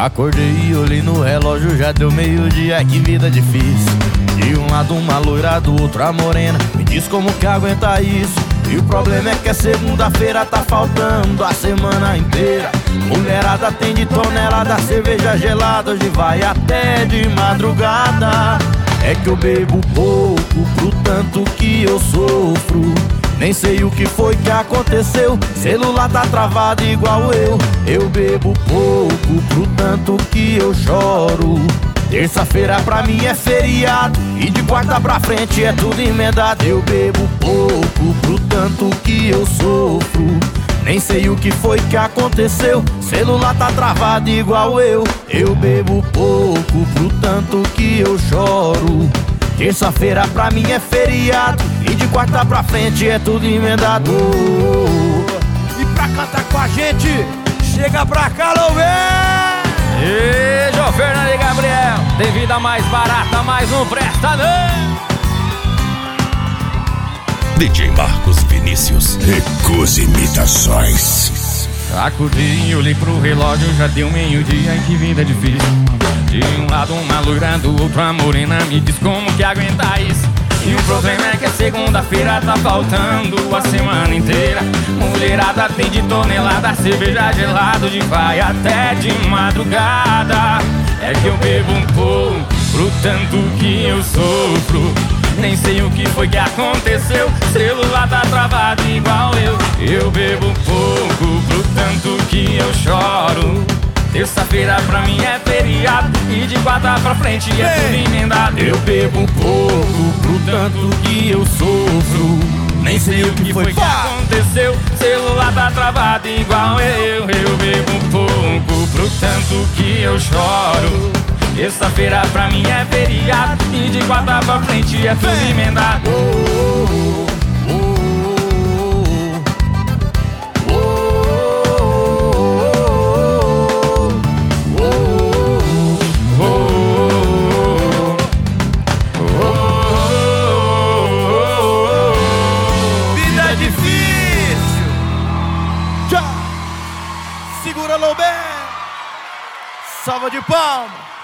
Acordei e olhei no relógio, já deu meio-dia, que vida difícil. De um lado uma loira, do outro a morena. Me diz como que aguenta isso. E o problema é que é segunda-feira, tá faltando a semana inteira. Mulherada tem de tonelada, cerveja gelada, hoje vai até de madrugada. É que eu bebo pouco, pro tanto que eu sofro. Nem sei o que foi que aconteceu, celular tá travado igual eu. Eu bebo pouco, pro tanto que eu choro. Terça-feira pra mim é feriado, e de quarta pra frente é tudo emendado. Eu bebo pouco, pro tanto que eu sofro. Nem sei o que foi que aconteceu, celular tá travado igual eu. Eu bebo pouco, pro tanto que eu choro. Terça-feira pra mim é feriado, e de quarta pra frente é tudo emendado. E pra cantar com a gente, chega pra cá, Loubé! E João Fernando e Gabriel, tem vida mais barata, mas não presta não. DJ Marcos Vinícius, Recusa Imitações. Acordei e olhei pro relógio, já deu meio-dia, que vida difícil. De um lado uma loira, do outro a morena. Me diz como que aguenta isso. E o problema é que a segunda-feira tá faltando a semana inteira. Mulherada tem de tonelada, cerveja gelada, de vai até de madrugada. É que eu bebo um pouco, pro tanto que eu sofro. Nem sei o que foi que aconteceu, celular tá travado igual eu. Eu bebo pouco, pro tanto que eu choro. Terça-feira pra mim é feriado, e de quarta pra frente é tudo emendado. Eu bebo pouco, pro tanto que eu sofro. Nem sei o que foi que aconteceu, celular tá travado igual eu. Eu bebo pouco, pro tanto que eu choro. Terça-feira pra mim é feriado, e de quarta pra frente é tudo emendado. Vida difícil! Tchau! Segura, Loubé! Salva de palmas!